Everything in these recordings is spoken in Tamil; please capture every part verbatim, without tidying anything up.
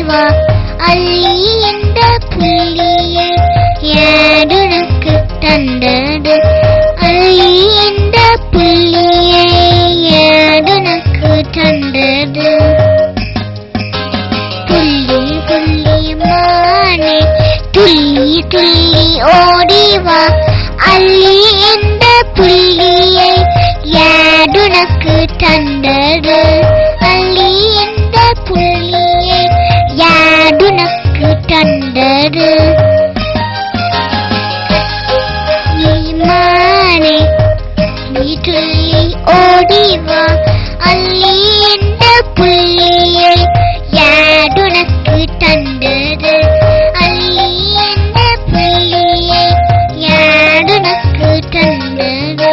ஓடிவா அள்ளி இந்த புள்ளியை யாருனக்கு தந்தது அள்ளி இந்த புள்ளியை யாருனக்கு தந்தது புள்ளி புள்ளி மானே துள்ளி துள்ளி ஓடிவா அள்ளி இந்த புள்ளியை யாருனக்கு தந்தது அள்ளி இந்த புள்ளியை யாருனக்கு தந்தது மானே துள்ளி துள்ளி ஓடிவா அள்ளி இந்த புள்ளியை யாருனக்கு தந்தது அள்ளி இந்த புள்ளியை யாருனக்கு தந்தது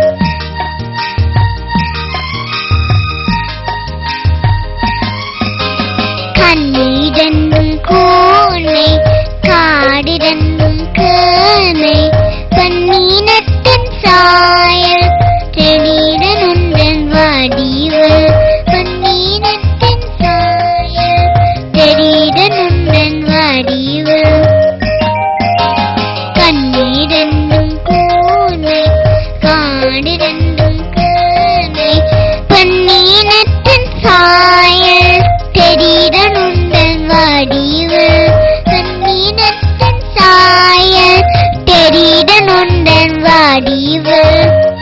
கண்ணீரென்னும் கோனை காடிரென்னும் கேனை பன்னீனத்தின் சாயல் தெளிடனுடன் வடிவல் பன்னீனத்தின் சாயல் தெளிடனுடன் வடிவல் கண்ணீரென்னும் கோனை காடிரென்னும் கேனை பன்னீனத்தின் சாயல் தெளிடனுடன் வடிவல் பன்னீனத்தின் சாயல் தெளிடனுடன் வடிவல்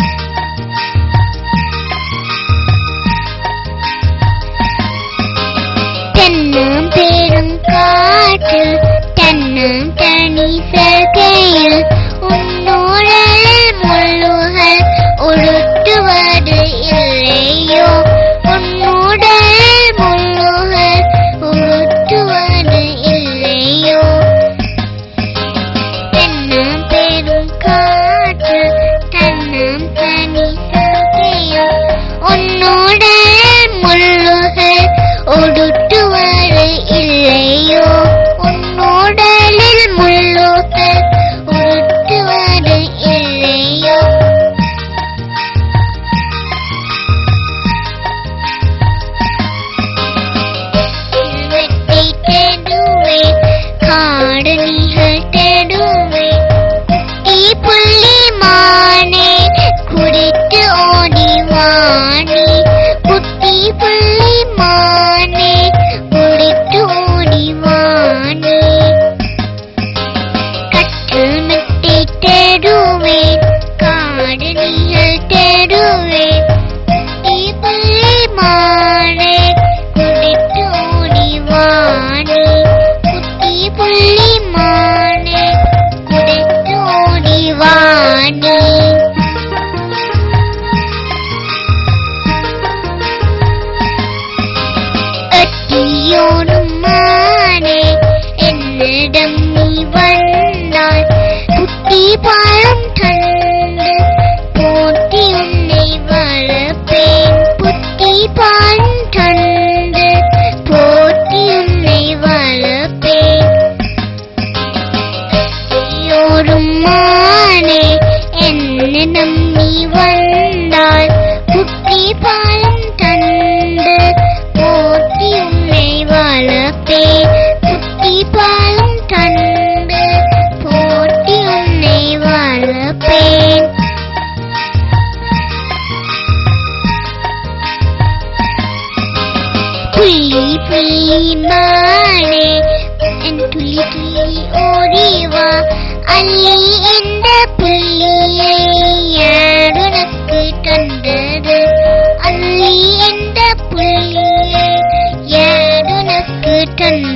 தென்னம் பெரும் காற்றில் தென்னம் தனி சகையில் உன்னோடல் முள்ளுகள் உருட்டுவது இல்லையோ உன்னோடல் முள்ளுகள் உருட்டுவது இல்லையோ தென்னம் பெரும் காற்றில் தென்னம் தனி சகையில் உன்னோடல் முள்ளுகள் உருட்டுவது இல்லையோ உன்னோடலில் முள்ளுகள் உருட்டுவது இல்லையோ செல்வத்தை தேடுவே காடு நீகள் தேடுவே தீ புள்ளி மானே குடித்து ஓடிவானே குட்டி புள்ளி மானே குடித்து ஓடிவானே கற்றல் மெட்டை தேடுவே காடு நீகள் தேடுவே தீ புள்ளி மானே குடித்து ஓடிவானே குட்டி புள்ளி மானே குடித்து ஓடிவானே எட்டியோடும் மானே என்னிடம் நீ வந்தாய் புத்தி பாலம் தந்து போட்டி உன்னை வளர்ப்பேன் புத்தி பாலம் தந்து போட்டி உன்னை வளர்ப்பேன் எட்டியோடும் மானே என்னிடம் நீ வந்தாய் புத்தி பாலம் தந்து போட்டி உன்னை வளர்ப்பேன் புத்தி பாலம் தந்து போட்டி உன்னை வளர்ப்பேன் புள்ளி புள்ளி மானே என் துள்ளி துள்ளி ஓடிவா அள்ளி இந்த புள்ளியை யாருனக்கு தந்தது அள்ளி இந்த புள்ளியை யாருனக்கு தந்தது